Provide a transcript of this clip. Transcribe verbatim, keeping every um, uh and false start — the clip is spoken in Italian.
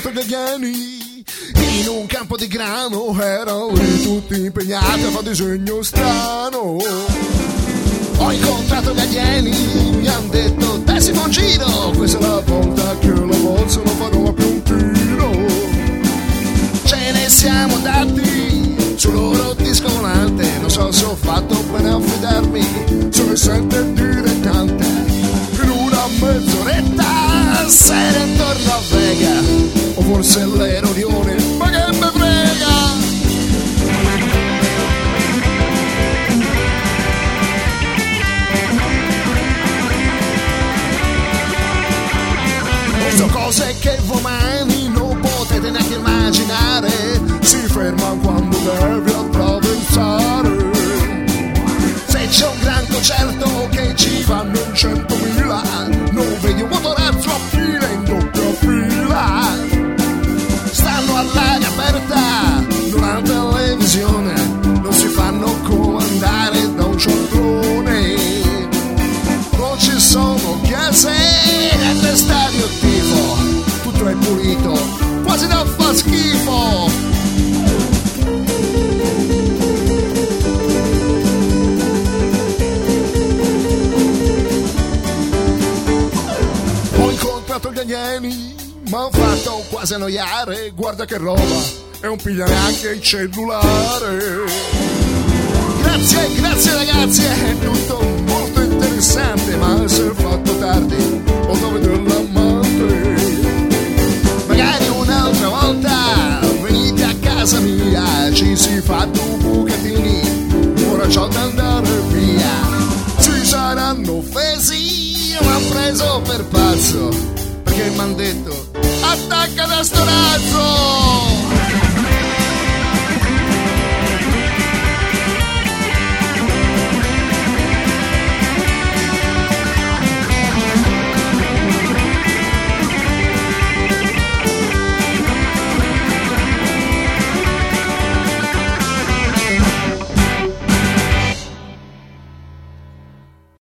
incontrato gli alieni in un campo di grano, erano lì tutti impegnati a fare disegno strano. Ho incontrato gli alieni, mi han detto dai si fa un giro, questa è la volta che la bolsa non farò più un tiro. Ce ne siamo andati sul loro disco volante, non so se ho fatto bene a fidarmi, se ne sente dire canta. In una mezz'oretta sei intorno a Vega, o forse l'Erodione, ma che me frega. So cose che voi umani non potete neanche immaginare, si ferma quando devi attraversare. Se c'è un gran concerto che ci fanno in centomila, non vedi un motorazzo a fila in doppia fila. Stanno all'aria aperta durante la televisione, non si fanno comandare da un cialtrone. Non ci sono chiese nelle stadio tifo, tutto è pulito, quasi da fa schifo. Ho incontrato gli alieni, m'han fatto quasi annoiare, guarda che roba, e non piglia neanche il cellulare. Grazie, grazie ragazzi, è tutto molto interessante, ma se è fatto tardi ho da vedere l'amante. Magari un'altra volta venite a casa mia, ci si fa due bucatini, ora c'ho da andare via. Si saranno offesi, m'han preso per pazzo, perché m'han detto attacca da sto razzo.